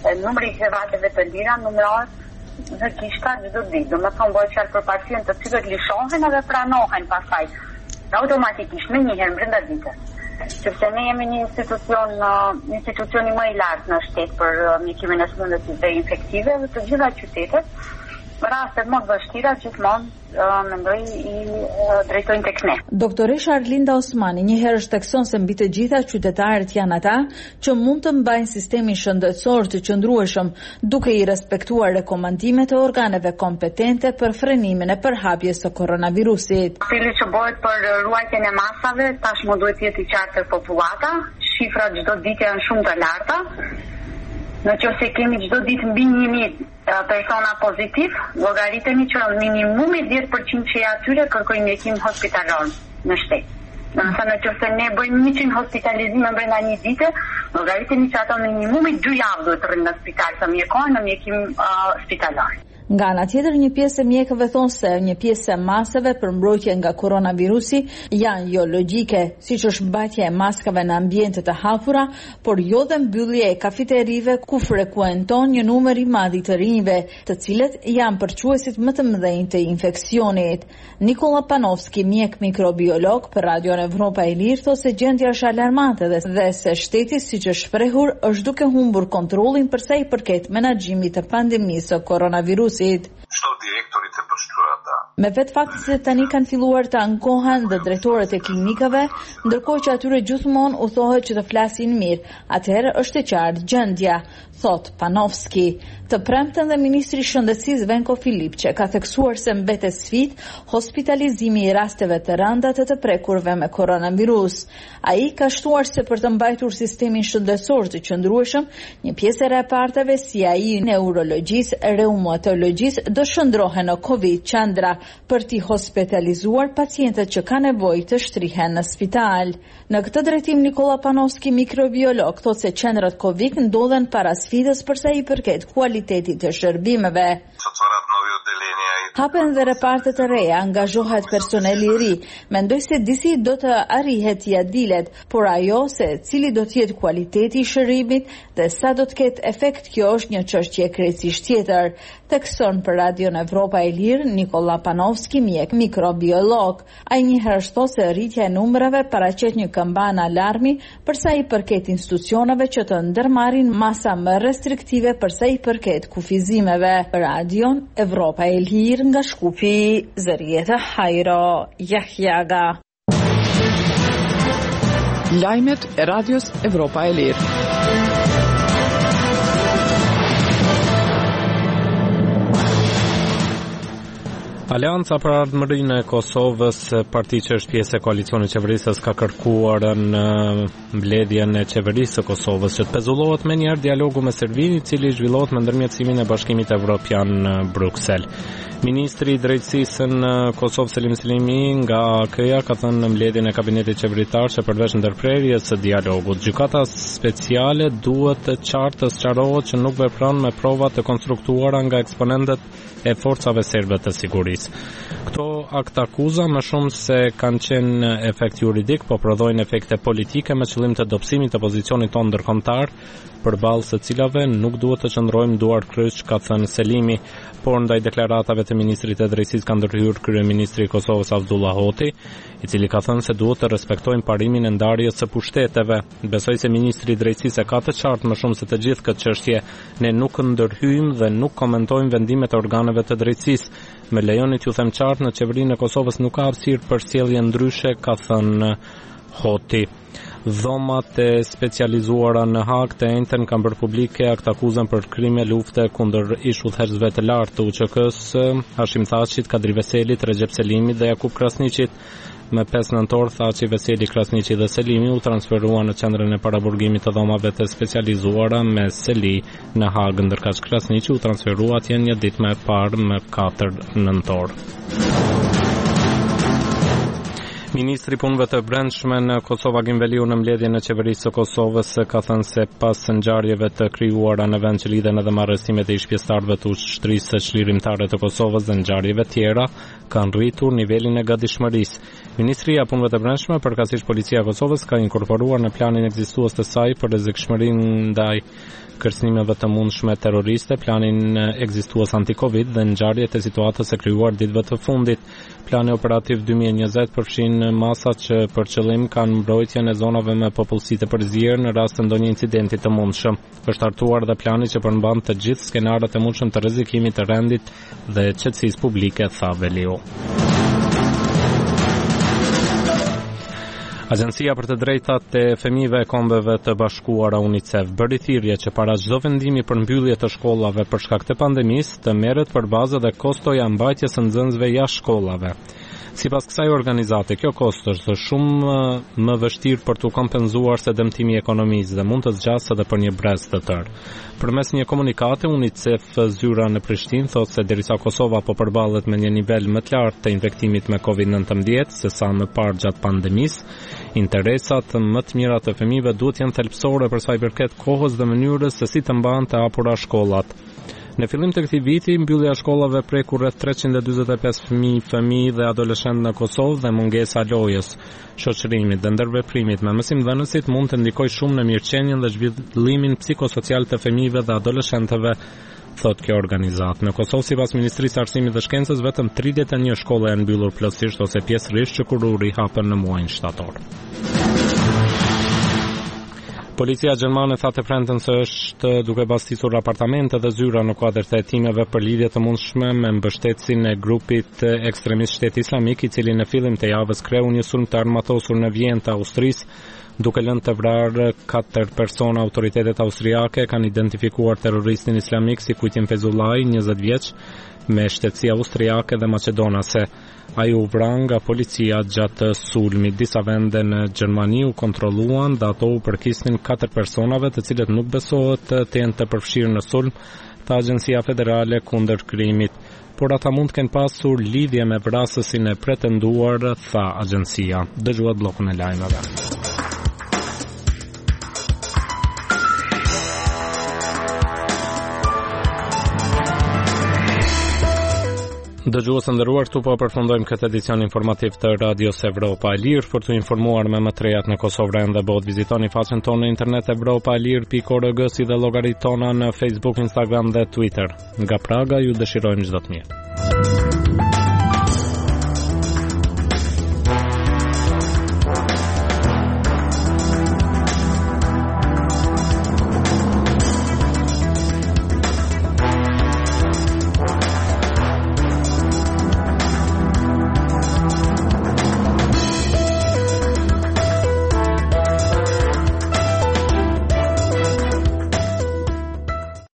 numri i krevateve të lira numërohet në kishta çdo ditë. Domethënë bëhet fjalë për pacientë të cilët lishohen edhe pranohen pastaj automatikisht me njëherë brenda ditës. Sepse ne jemi një institucioni më i lartë në shtet për mjekimin e sëmundjeve infektive dhe të gjitha qytetet, rastet më të vështira gjithmonë mendoj i drejtojnë tek ne. Doktoresha Arlinda Osmani njëherë shtekson se mbi të gjitha qytetarët janë ata që mund të mbajnë sistemin shëndetësor të qëndrueshëm, duke i respektuar rekomandimet e organeve kompetente për frenimin e përhapjes së koronavirusit. Cili që bëhet për ruajtjen e masave, tashmë duhet jetë i qartë popullata, shifrat çdo ditë janë shumë të larta. Në qoftë se kemi çdo ditë mbi 1000 persona pozitiv, llogaritemi që minimumi 10% që atyre kërkojnë mjekim hospitalor në shtet. Domethënë në qoftë se ne bëjmë 100 hospitalizime brenda një dite, llogaritemi që ato minimumi 2 javë duhet të rrinë në spital të mjekohen në mjekim spitalor. Nga ana tjetër, një pjesë e mjekëve thonë se një pjesë e masave për mbrojtje nga koronavirusi janë jo logjike, siç është mbajtja e maskave në ambiente të hapura, por jo dhe mbyllje e kafeterive ku frekuenton një numër i madh i të rinjve, të cilët janë përquesit më të mëdhenj të infeksionit. Nikola Panovski, mjek mikrobiolog për Radion Evropa e Lirë, thotë se gjendja është alarmante dhe se shteti, siç është shprehur, është duke humbur kontrollin për sa i përket menaxhimit të pandemisë së koronavirusit. Me vetë fakti se tani kanë filluar të ankohen dhe drejtorët e klinikave, ndërkohë që atyre gjithmonë u thohet që të flasin mirë, atëherë është e qartë gjendja, thot Panovski. Të premten dhe Ministri i Shëndetësisë Venko Filipçe ka theksuar se mbetet sfidë hospitalizimi i rasteve të rënda të prekurve me koronavirus. Ai ka shtuar se për të mbajtur sistemin shëndetësor të qëndrueshëm, një pjesë e reparteve si ai neurologjisë, reumatologjisë do shndrohen në Covid qendra për t'i hospitalizuar pacientët që kanë nevojë të shtrihen në spital. Në këtë drejtim Nikola Panovski, mikrobiolog, thotë se qendrat Covid ndodhen para sfidës përsa i përket kualitetit të shërbimeve. Hapen dhe reparte të reja, angazhohet personel i ri. Mendoj se disi do të arrihet ja dilet, por ajo se cili do të jetë kualiteti i shërbimit dhe sa do të ketë efekt, kjo është një çështje krejtësisht tjetër. Thekson për Radion Evropa e Lirë Nikola Panovski, mjek mikrobiolog. Ai njëherë thotë se rritja e numrave paraqet një këmbë alarmi përsa i përket institucioneve që të ndërmarrin masa më restriktive përsa i përket kufizimeve. Radion Evropa e Lirë nga Shkupi, Zërieta Hajro Jahjaga. Lajmet e Radios Evropa e Lirë. Alianca për Ardhmërinë e Kosovës, parti që është pjesë e koalicionit qeverisës, ka kërkuar në mbledhjen e qeverisë së Kosovës që të pezullohet me njëherë dialogu me Serbinë, i cili zhvillohet me ndërmjetësimin e Bashkimit Evropian në Bruksel. Ministri i Drejtësisë në Kosovë Selim Selimi nga KEA ka thënë në mbledhjen e kabinetit qeveritar se përveç ndërprerjes së dialogut, gjykata speciale duhet të sqarohet që nuk vepron me prova të konstruktuara nga eksponentët e forcave serbe të sigurisë. Këto akt akuza më shumë se kanë qenë efekt juridik, po prodhojnë efekte politike me qëllim të dobësimit të pozicionit tonë ndërkombëtar, përballë së cilave nuk duhet të qëndrojmë duar kryq, ka thënë Selimi, por ndaj deklaratave të ministrit e drejtësisë ka ndërhyrë kryeministri i Kosovës Avdullah Hoti, i cili ka thënë se duhet të respektojmë parimin e ndarjes së pushteteve. Besoj se ministri i drejtësisë ka të qartë më shumë se të gjithë këtë çështje. Ne nuk ndërhyjmë dhe nuk komentojmë vendimet e organeve të drejtësisë. Me lejoni t'ju them qartë, në qeverinë e Kosovës nuk ka hapësirë për sjellje ndryshe, ka thënë Hoti. Dhomat e specializuara në Hag të njëjtën kanë bërë publike akt akuzën për krime lufte kundër ish udhëheqësve të lartë të UÇK-s, Hashim Thaçit, Kadri Veselit, Recep Selimit dhe Jakub Krasniqit. Me 5 nëntor, Thaçi, Veseli, Krasniqi dhe Selimi u transferuan në qendrën e paraburgimit të dhomave të specializuara me Seli në Hag, ndërkaq Krasniqi u transferua atje një ditë më parë me 4 nëntor. Ministri i Punëve të Brendshme në Kosovë Agim Veliu në mbledhjen e qeverisë së Kosovës ka thënë se pas ngjarjeve të krijuara në vend që lidhen edhe me arrestimet e ish-pjesëtarëve të ushtrisë së çlirimtare të Kosovës dhe ngjarjeve tjera, kanë rritur nivelin e gatishmërisë. Ministria e Punëve të Brendshme, përkatësisht Policia e Kosovës, ka inkorporuar në planin ekzistues të saj për rrezikshmërinë ndaj kërcënimeve të mundshme terroriste, planin ekzistues anti-Covid dhe ngjarjet e situatës së krijuar ditëve të fundit. Plani operativ 2020 përfshin masa që për qëllim kanë mbrojtjen e zonave me popullsi të përzierë në rast të ndonjë incidenti të mundshëm. Është hartuar dhe plani që përmban të gjithë skenarët e mundshëm të rrezikimit të rendit dhe qetësisë publike, tha Veliu. Agjencia për të drejtat e fëmijëve e Kombeve të Bashkuara UNICEF bëri thirrje që para çdo vendimi për mbyllje të shkollave për shkak të pandemisë të merret përbazë dhe kostoja e mbajtjes së nxënësve jashtë shkollave. Sipas kësaj organizate, kjo kosto është shumë më vështirë për të kompenzuar se dëmtimi i ekonomisë dhe mund të zgjasë edhe për një brez të tërë. Përmes një komunikati, UNICEF zyra në Prishtinë thotë se derisa Kosova po përballet me një nivel më të lartë të infektimit me COVID-19 se sa më parë gjatë pandemisë, interesat më të mira të fëmijëve duhet jenë thelbësore për sa i përket kohës dhe mënyrës se si të mbahen të hapura shkollat. Në fillim të këtij viti, mbyllja e shkollave preku rreth 345 fëmijë dhe adoleshentë në Kosovë dhe mungesa lojës, shoqërimit dhe ndërveprimit me mësimdhënësit mund të ndikojë shumë në mirëqenien dhe zhvillimin psikosocial të fëmijëve dhe adoleshentëve, thot kjo organizatë. Në Kosovë, sipas Ministrisë së Arsimit dhe Shkencës, vetëm 31 shkolla janë mbyllur plotësisht ose pjesërisht që kurori hapen në muajin shtator. Policia gjermane tha të premten se është duke bastisur apartamente dhe zyra në kuadër të hetimeve për lidhje të mundshme me mbështetësin e grupit ekstremist Shteti Islamik, i cili në fillim të javës kreu një sulm të armatosur në Vjenë të Austrisë, duke lënë të vrarë 4 persona. Autoritetet austriake kanë identifikuar terroristin islamik si Kujtim Fezulaj, 20 vjeç, me shtetësi austriake dhe maqedonase. Ai u vra nga policia gjatë sulmit. Disa vende në Gjermani u kontrolluan dhe ato u përkisnin 4 personave të cilët nuk besohet të jenë të përfshirë në sulm, tha Agjencia Federale kundër krimit, por ata mund të kenë pasur lidhje me vrasësin e pretenduar, tha agjencia. Dëgjuat bllokun e lajmeve. Dëgjues të nderuar, këtu po përfundojmë këtë edicion informativ të Radios Evropa e Lirë. Për të informuar me më të rejat në Kosovë dhe botë, vizitoni faqen tonë në internet europaelir.org si dhe llogaritë tona në Facebook, Instagram dhe Twitter. Nga Praga ju dëshirojmë çdo të mirë.